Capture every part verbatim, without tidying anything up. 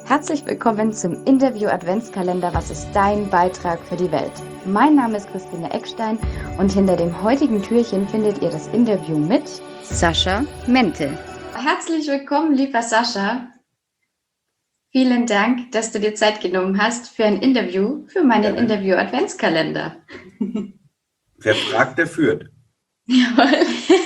Herzlich willkommen zum Interview-Adventskalender Was ist dein Beitrag für die Welt? Mein Name ist Christine Eckstein und hinter dem heutigen Türchen findet ihr das Interview mit Sascha Mente. Herzlich willkommen, lieber Sascha. Vielen Dank, dass du dir Zeit genommen hast für ein Interview, für meinen Ja. Interview-Adventskalender. Wer fragt, der führt. Jawohl.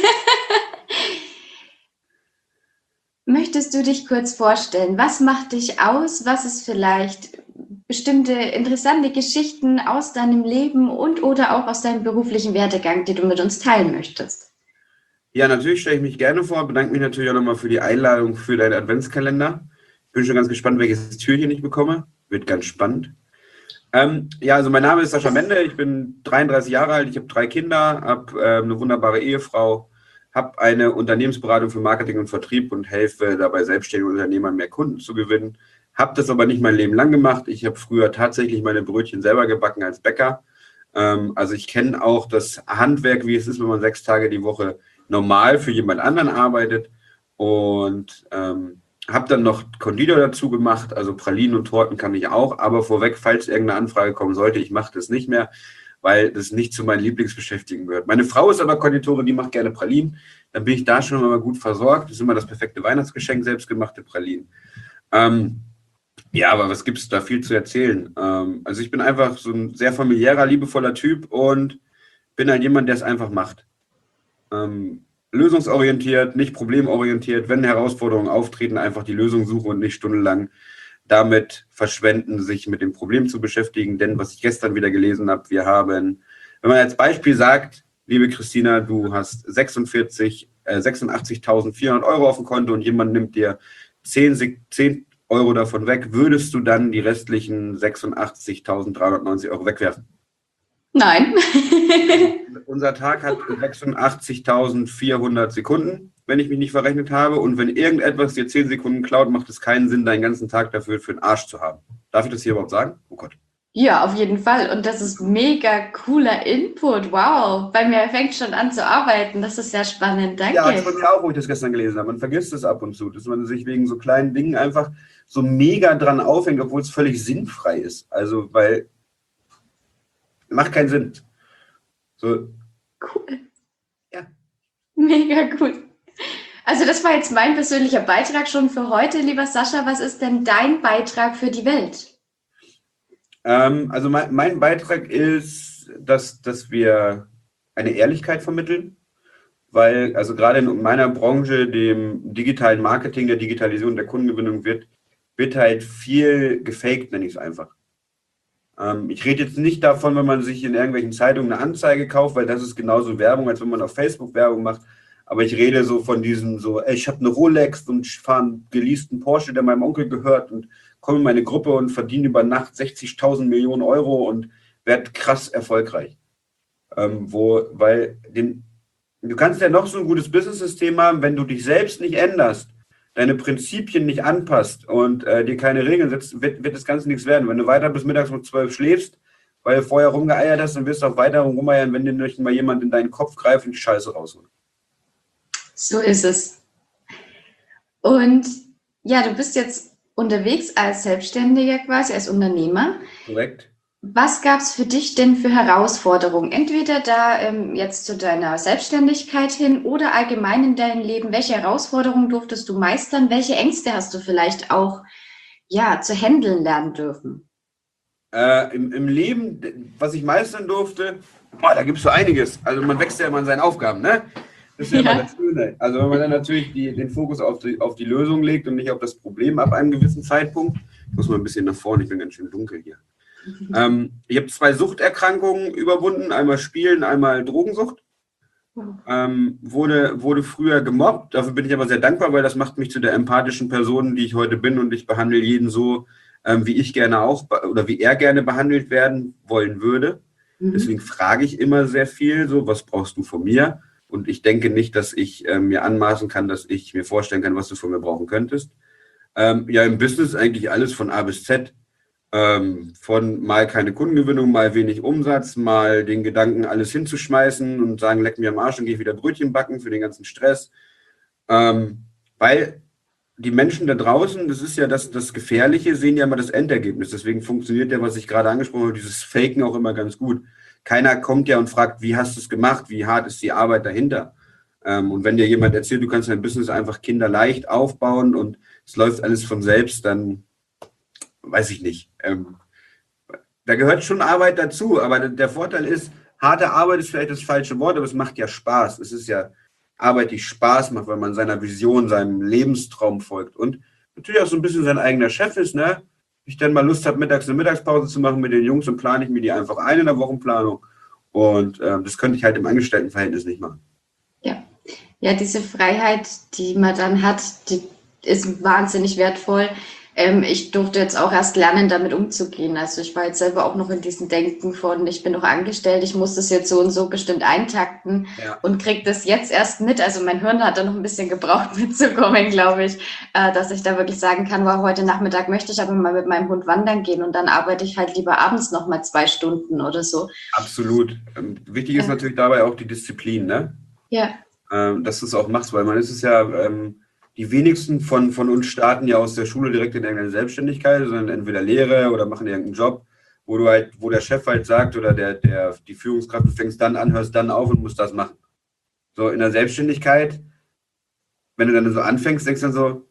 Möchtest du dich kurz vorstellen? Was macht dich aus? Was ist vielleicht bestimmte interessante Geschichten aus deinem Leben und oder auch aus deinem beruflichen Werdegang, die du mit uns teilen möchtest? Ja, natürlich stelle ich mich gerne vor, bedanke mich natürlich auch nochmal für die Einladung für deinen Adventskalender. Bin schon ganz gespannt, welches Türchen ich bekomme. Wird ganz spannend. Ähm, ja, also mein Name ist Sascha Mende, ich bin dreiunddreißig Jahre alt, ich habe drei Kinder, habe äh, eine wunderbare Ehefrau, habe eine Unternehmensberatung für Marketing und Vertrieb und helfe dabei selbstständigen Unternehmern mehr Kunden zu gewinnen. Habe das aber nicht mein Leben lang gemacht. Ich habe früher tatsächlich meine Brötchen selber gebacken als Bäcker. Ähm, also ich kenne auch das Handwerk, wie es ist, wenn man sechs Tage die Woche normal für jemand anderen arbeitet. Und ähm, habe dann noch Konditor dazu gemacht. Also Pralinen und Torten kann ich auch. Aber vorweg, falls irgendeine Anfrage kommen sollte, ich mache das nicht mehr, weil das nicht zu meinen Lieblingsbeschäftigungen gehört. Meine Frau ist aber Konditorin, die macht gerne Pralinen. Dann bin ich da schon mal gut versorgt. Das ist immer das perfekte Weihnachtsgeschenk, selbstgemachte Pralinen. Ähm, ja, aber was gibt es da viel zu erzählen? Ähm, also ich bin einfach so ein sehr familiärer, liebevoller Typ und bin halt jemand, der es einfach macht. Ähm, lösungsorientiert, nicht problemorientiert. Wenn Herausforderungen auftreten, einfach die Lösung suchen und nicht stundenlang damit verschwenden, sich mit dem Problem zu beschäftigen. Denn was ich gestern wieder gelesen habe, wir haben, wenn man als Beispiel sagt, liebe Christina, du hast sechsundvierzig, äh, sechsundachtzigtausendvierhundert Euro auf dem Konto und jemand nimmt dir zehn, zehn Euro davon weg, würdest du dann die restlichen sechsundachtzigtausenddreihundertneunzig Euro wegwerfen? Nein. Unser Tag hat sechsundachtzigtausendvierhundert Sekunden, wenn ich mich nicht verrechnet habe. Und wenn irgendetwas dir zehn Sekunden klaut, macht es keinen Sinn, deinen ganzen Tag dafür für den Arsch zu haben. Darf ich das hier überhaupt sagen? Oh Gott. Ja, auf jeden Fall. Und das ist mega cooler Input. Wow. Bei mir fängt schon an zu arbeiten. Das ist sehr spannend. Danke. Ja, das war mir auch, wo ich das gestern gelesen habe. Man vergisst es ab und zu, dass man sich wegen so kleinen Dingen einfach so mega dran aufhängt, obwohl es völlig sinnfrei ist. Also, weil macht keinen Sinn. So. Cool. Ja. Mega cool. Also das war jetzt mein persönlicher Beitrag schon für heute, lieber Sascha. Was ist denn dein Beitrag für die Welt? Ähm, also mein, mein Beitrag ist, dass, dass wir eine Ehrlichkeit vermitteln, weil also gerade in meiner Branche, dem digitalen Marketing, der Digitalisierung, der Kundengewinnung wird, wird halt viel gefaked, nenne ich es einfach. Ähm, ich rede jetzt nicht davon, wenn man sich in irgendwelchen Zeitungen eine Anzeige kauft, weil das ist genauso Werbung, als wenn man auf Facebook Werbung macht. Aber ich rede so von diesem so, ey, ich habe eine Rolex und ich fahre einen geleasten Porsche, der meinem Onkel gehört und komme in meine Gruppe und verdiene über Nacht sechzigtausend Millionen Euro und werde krass erfolgreich. Ähm, wo, weil den, du kannst ja noch so ein gutes Business-System haben, wenn du dich selbst nicht änderst, deine Prinzipien nicht anpasst und äh, dir keine Regeln setzt, wird, wird das Ganze nichts werden. Wenn du weiter bis mittags um zwölf schläfst, weil du vorher rumgeeiert hast, dann wirst du auch weiter rumeiern, wenn dir nicht mal jemand in deinen Kopf greift und die Scheiße rausholt. So ist es. Und ja, du bist jetzt unterwegs als Selbstständiger quasi, als Unternehmer. Korrekt. Was gab es für dich denn für Herausforderungen? Entweder da ähm, jetzt zu deiner Selbstständigkeit hin oder allgemein in deinem Leben. Welche Herausforderungen durftest du meistern? Welche Ängste hast du vielleicht auch ja, zu handeln lernen dürfen? Äh, im, Im Leben, was ich meistern durfte, boah, da gibt es so einiges. Also man wächst ja immer in seinen Aufgaben, ne? Das ist ja, Ja. immer das Schöne. Also wenn man dann natürlich die, den Fokus auf die, auf die Lösung legt und nicht auf das Problem ab einem gewissen Zeitpunkt. Ich muss mal ein bisschen nach vorne, ich bin ganz schön dunkel hier. Ähm, ich habe zwei Suchterkrankungen überwunden, einmal Spielen, einmal Drogensucht. Ähm, wurde, wurde früher gemobbt, dafür bin ich aber sehr dankbar, weil das macht mich zu der empathischen Person, die ich heute bin, und ich behandle jeden so, ähm, wie ich gerne auch oder wie er gerne behandelt werden wollen würde. Mhm. Deswegen frage ich immer sehr viel, so, was brauchst du von mir? Und ich denke nicht, dass ich äh, mir anmaßen kann, dass ich mir vorstellen kann, was du von mir brauchen könntest. Ähm, ja, im Business eigentlich alles von A bis Z. Ähm, von mal keine Kundengewinnung, mal wenig Umsatz, mal den Gedanken, alles hinzuschmeißen und sagen, leck mir am Arsch und gehe wieder Brötchen backen für den ganzen Stress. Ähm, weil die Menschen da draußen, das ist ja das, das Gefährliche, sehen ja immer das Endergebnis. Deswegen funktioniert ja, was ich gerade angesprochen habe, dieses Faken auch immer ganz gut. Keiner kommt ja und fragt, wie hast du es gemacht, wie hart ist die Arbeit dahinter. Ähm, und wenn dir jemand erzählt, du kannst dein Business einfach kinderleicht aufbauen und es läuft alles von selbst, dann weiß ich nicht. Ähm, da gehört schon Arbeit dazu, aber der Vorteil ist, harte Arbeit ist vielleicht das falsche Wort, aber es macht ja Spaß. Es ist ja Arbeit, die Spaß macht, weil man seiner Vision, seinem Lebenstraum folgt und natürlich auch so ein bisschen sein eigener Chef ist, ne? Wenn ich dann mal Lust habe, mittags eine Mittagspause zu machen mit den Jungs, dann plane ich mir die einfach ein in der Wochenplanung und äh, das könnte ich halt im Angestelltenverhältnis nicht machen. Ja. Ja, diese Freiheit, die man dann hat, die ist wahnsinnig wertvoll. Ähm, ich durfte jetzt auch erst lernen, damit umzugehen. Also ich war jetzt selber auch noch in diesem Denken von, ich bin noch angestellt, ich muss das jetzt so und so bestimmt eintakten Ja. und kriege das jetzt erst mit. Also mein Hirn hat da noch ein bisschen gebraucht mitzukommen, glaube ich, äh, dass ich da wirklich sagen kann, wow, heute Nachmittag möchte ich aber mal mit meinem Hund wandern gehen und dann arbeite ich halt lieber abends noch mal zwei Stunden oder so. Absolut. Ähm, wichtig ist Ja. natürlich dabei auch die Disziplin, ne? Ja. Ähm, dass du es auch machst, weil man ist es ja, ähm, die wenigsten von, von uns starten ja aus der Schule direkt in irgendeine Selbstständigkeit, sondern entweder Lehre oder machen irgendeinen Job, wo du halt, wo der Chef halt sagt oder der, der, die Führungskraft, du fängst dann an, hörst dann auf und musst das machen. So in der Selbstständigkeit, wenn du dann so anfängst, denkst du dann so,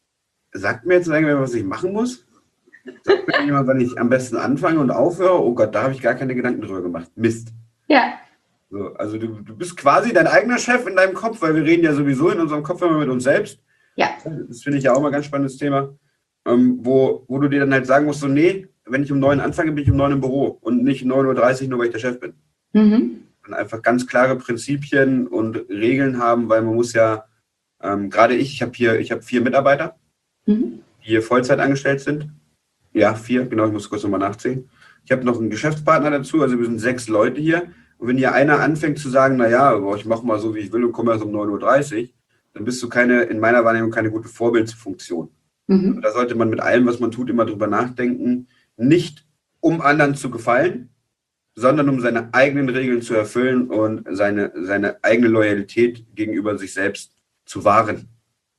sagt mir jetzt irgendwer, was ich machen muss? Sagt mir jemand, wann ich am besten anfange und aufhöre? Oh Gott, da habe ich gar keine Gedanken drüber gemacht. Mist. Ja. So, also du, du bist quasi dein eigener Chef in deinem Kopf, weil wir reden ja sowieso in unserem Kopf immer mit uns selbst. Ja. Das finde ich ja auch mal ein ganz spannendes Thema, ähm, wo, wo du dir dann halt sagen musst, so nee, wenn ich um neun anfange, bin ich um neun im Büro und nicht neun Uhr dreißig, nur weil ich der Chef bin. Mhm. Und einfach ganz klare Prinzipien und Regeln haben, weil man muss ja, ähm, gerade ich, ich habe hier, ich habe vier Mitarbeiter, Mhm. die hier Vollzeit angestellt sind. Ja, vier, genau, ich muss kurz nochmal nachzählen. Ich habe noch einen Geschäftspartner dazu, also wir sind sechs Leute hier. Und wenn hier einer anfängt zu sagen, naja, ich mache mal so, wie ich will und komme erst um neun Uhr dreißig, dann bist du keine, in meiner Wahrnehmung, keine gute Vorbildfunktion. Mhm. Also da sollte man mit allem, was man tut, immer drüber nachdenken, nicht um anderen zu gefallen, sondern um seine eigenen Regeln zu erfüllen und seine, seine eigene Loyalität gegenüber sich selbst zu wahren.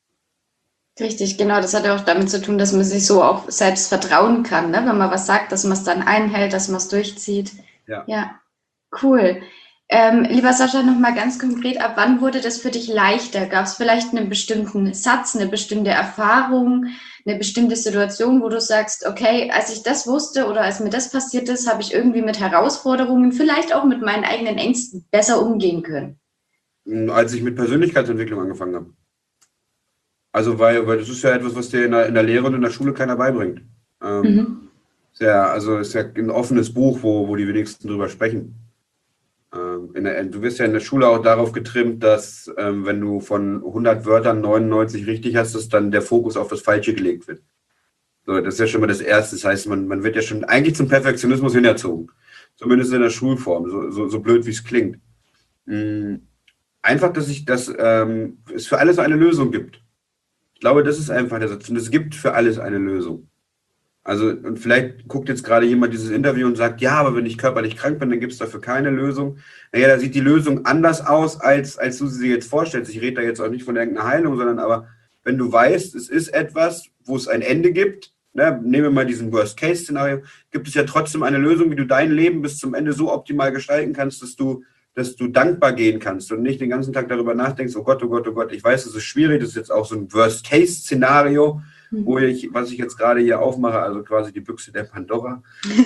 Richtig, genau. Das hat ja auch damit zu tun, dass man sich so auch selbst vertrauen kann, ne? Wenn man was sagt, dass man es dann einhält, dass man es durchzieht. Ja. Ja, cool. Ähm, lieber Sascha, nochmal ganz konkret, ab wann wurde das für dich leichter? Gab es vielleicht einen bestimmten Satz, eine bestimmte Erfahrung, eine bestimmte Situation, wo du sagst, okay, als ich das wusste oder als mir das passiert ist, habe ich irgendwie mit Herausforderungen, vielleicht auch mit meinen eigenen Ängsten besser umgehen können? Als ich mit Persönlichkeitsentwicklung angefangen habe. Also, weil, weil das ist ja etwas, was dir in der, in der Lehre und in der Schule keiner beibringt. Ähm, Mhm. ist ja, also ist ja ein offenes Buch, wo, wo die wenigsten drüber sprechen. Ähm, in der, du wirst ja in der Schule auch darauf getrimmt, dass ähm, wenn du von hundert Wörtern neunundneunzig richtig hast, dass dann der Fokus auf das Falsche gelegt wird. So, das ist ja schon mal das Erste. Das heißt, man, man wird ja schon eigentlich zum Perfektionismus hinerzogen. Zumindest in der Schulform, so, so, so blöd wie es klingt. Mhm. Einfach, dass ich, dass ähm, es für alles eine Lösung gibt. Ich glaube, das ist einfach der Satz. Und es gibt für alles eine Lösung. Also, und vielleicht guckt jetzt gerade jemand dieses Interview und sagt, ja, aber wenn ich körperlich krank bin, dann gibt es dafür keine Lösung. Naja, da sieht die Lösung anders aus, als, als du sie jetzt vorstellst. Ich rede da jetzt auch nicht von irgendeiner Heilung, sondern aber, wenn du weißt, es ist etwas, wo es ein Ende gibt, ne, nehmen wir mal diesen Worst-Case-Szenario, gibt es ja trotzdem eine Lösung, wie du dein Leben bis zum Ende so optimal gestalten kannst, dass du dass du dankbar gehen kannst und nicht den ganzen Tag darüber nachdenkst, oh Gott, oh Gott, oh Gott, ich weiß, es ist schwierig, das ist jetzt auch so ein Worst-Case-Szenario, wo ich, was ich jetzt gerade hier aufmache, also quasi die Büchse der Pandora.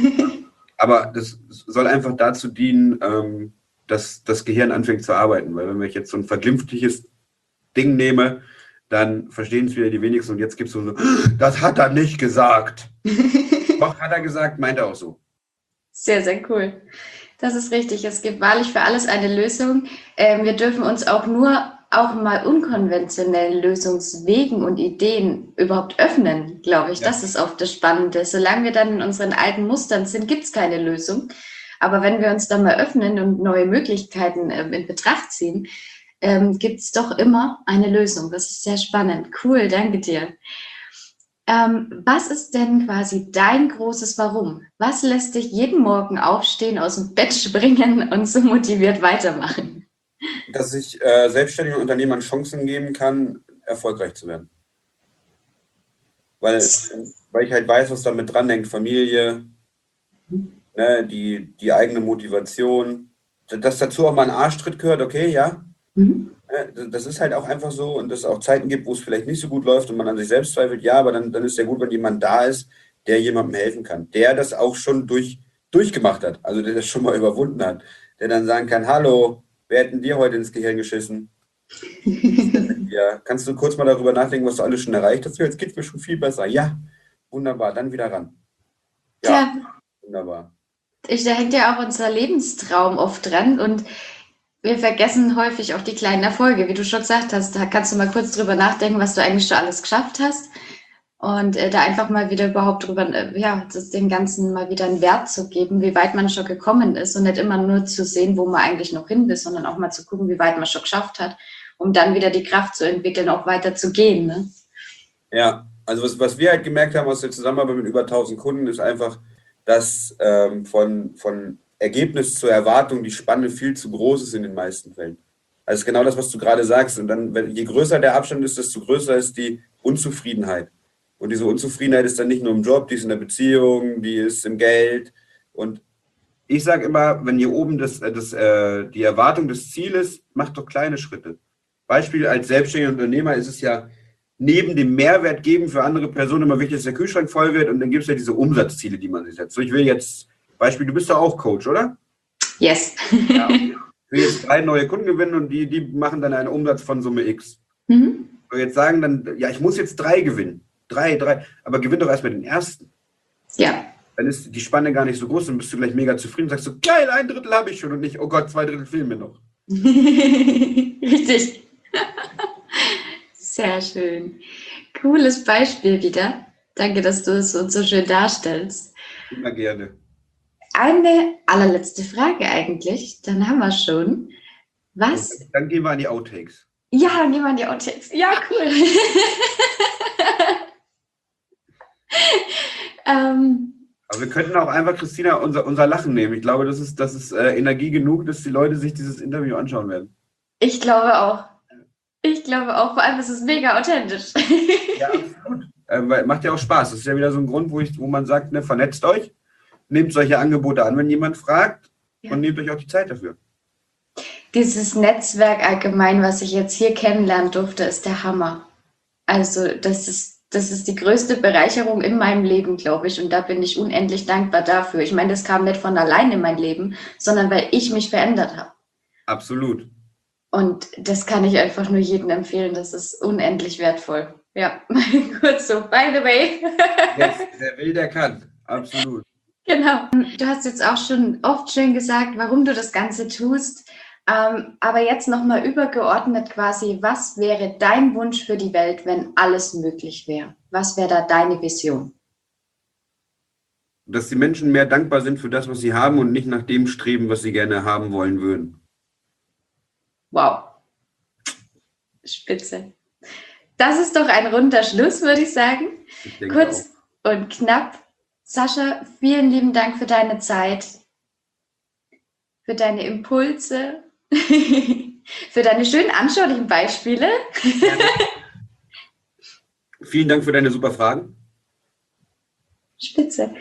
Aber das soll einfach dazu dienen, ähm, dass das Gehirn anfängt zu arbeiten, weil wenn ich jetzt so ein verglimpfliches Ding nehme, dann verstehen es wieder die wenigsten und jetzt gibt es so, das hat er nicht gesagt. Doch, hat er gesagt, meint er auch so. Sehr, sehr cool. Das ist richtig. Es gibt wahrlich für alles eine Lösung. Ähm, wir dürfen uns auch nur auch mal unkonventionellen Lösungswegen und Ideen überhaupt öffnen, glaube ich. Ja. Das ist oft das Spannende. Solange wir dann in unseren alten Mustern sind, gibt es keine Lösung. Aber wenn wir uns dann mal öffnen und neue Möglichkeiten ähm, in Betracht ziehen, ähm, gibt es doch immer eine Lösung. Das ist sehr spannend. Cool, danke dir. Ähm, was ist denn quasi dein großes Warum? Was lässt dich jeden Morgen aufstehen, aus dem Bett springen und so motiviert weitermachen? Dass ich äh, selbstständigen Unternehmern Chancen geben kann, erfolgreich zu werden. weil, weil ich halt weiß, was damit dran hängt. Familie, ne, die, die eigene Motivation. Dass dazu auch mal ein Arschtritt gehört, okay, ja. Mhm. Das ist halt auch einfach so und dass es auch Zeiten gibt, wo es vielleicht nicht so gut läuft und man an sich selbst zweifelt, ja, aber dann, dann ist ja gut, wenn jemand da ist, der jemandem helfen kann, der das auch schon durch, durchgemacht hat, also der das schon mal überwunden hat, der dann sagen kann, hallo, wer hat denn dir heute ins Gehirn geschissen? Ja, kannst du kurz mal darüber nachdenken, was du alles schon erreicht hast? Jetzt geht's mir schon viel besser. Ja, wunderbar, dann wieder ran. Ja, Tja, wunderbar. ich, da hängt ja auch unser Lebenstraum oft dran und wir vergessen häufig auch die kleinen Erfolge. Wie du schon gesagt hast, da kannst du mal kurz drüber nachdenken, was du eigentlich schon alles geschafft hast und äh, da einfach mal wieder überhaupt drüber, äh, ja, das dem Ganzen mal wieder einen Wert zu geben, wie weit man schon gekommen ist und nicht immer nur zu sehen, wo man eigentlich noch hin will, sondern auch mal zu gucken, wie weit man schon geschafft hat, um dann wieder die Kraft zu entwickeln, auch weiter zu gehen. Ne? Ja, also was, was wir halt gemerkt haben aus der Zusammenarbeit mit über tausend Kunden, ist einfach, dass ähm, von, von Ergebnis zur Erwartung die Spanne viel zu groß ist in den meisten Fällen. Also ist genau das, was du gerade sagst. Und dann, wenn, je größer der Abstand ist, desto größer ist die Unzufriedenheit. Und diese Unzufriedenheit ist dann nicht nur im Job, die ist in der Beziehung, die ist im Geld. Und ich sage immer, wenn hier oben das, das, äh, die Erwartung des Zieles, macht doch kleine Schritte. Beispiel als selbstständiger Unternehmer ist es ja neben dem Mehrwert geben für andere Personen immer wichtig, dass der Kühlschrank voll wird und dann gibt es ja diese Umsatzziele, die man sich setzt. So, ich will jetzt, Beispiel, du bist doch auch Coach, oder? Yes. Ja, okay. Ich will jetzt drei neue Kunden gewinnen und die, die machen dann einen Umsatz von Summe X. Mhm. So, jetzt sagen dann, ja, ich muss jetzt drei gewinnen. Drei, drei, aber gewinn doch erstmal den ersten. Ja. Dann ist die Spanne gar nicht so groß, dann bist du gleich mega zufrieden und sagst so, geil, ein Drittel habe ich schon und nicht, oh Gott, zwei Drittel fehlen mir noch. Richtig. Sehr schön. Cooles Beispiel wieder. Danke, dass du es uns so schön darstellst. Immer gerne. Eine allerletzte Frage eigentlich, dann haben wir schon. Was? Und dann gehen wir an die Outtakes. Ja, dann gehen wir an die Outtakes. Ja, cool. ähm, Aber wir könnten auch einfach, Christina, unser, unser Lachen nehmen. Ich glaube, das ist, das ist äh, Energie genug, dass die Leute sich dieses Interview anschauen werden. ich glaube auch. Ich glaube auch, vor allem ist es mega authentisch. Ja, absolut. Äh, weil, macht ja auch Spaß. Das ist ja wieder so ein Grund, wo, ich, wo man sagt, ne, vernetzt euch, nehmt solche Angebote an, wenn jemand fragt, ja. Und nehmt euch auch die Zeit dafür. Dieses Netzwerk allgemein, was ich jetzt hier kennenlernen durfte, ist der Hammer. Also das ist, das ist die größte Bereicherung in meinem Leben, glaube ich. Und da bin ich unendlich dankbar dafür. Ich meine, das kam nicht von allein in mein Leben, sondern weil ich mich verändert habe. Absolut. Und das kann ich einfach nur jedem empfehlen. Das ist unendlich wertvoll. Ja, kurz so, by the way. Yes, der will, der kann. Absolut. Genau. Du hast jetzt auch schon oft schön gesagt, warum du das Ganze tust. Ähm, aber jetzt nochmal übergeordnet quasi, was wäre dein Wunsch für die Welt, wenn alles möglich wäre? Was wäre da deine Vision? Dass die Menschen mehr dankbar sind für das, was sie haben und nicht nach dem streben, was sie gerne haben wollen würden. Wow. Spitze. Das ist doch ein runder Schluss, würde ich sagen. Ich denke Kurz auch. und knapp. Sascha, vielen lieben Dank für deine Zeit, für deine Impulse, für deine schönen anschaulichen Beispiele. Gerne. Vielen Dank für deine super Fragen. Spitze.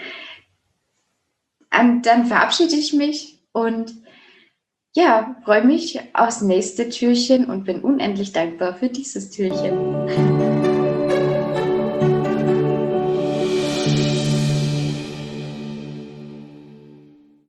Und dann verabschiede ich mich und ja, freue mich aufs nächste Türchen und bin unendlich dankbar für dieses Türchen.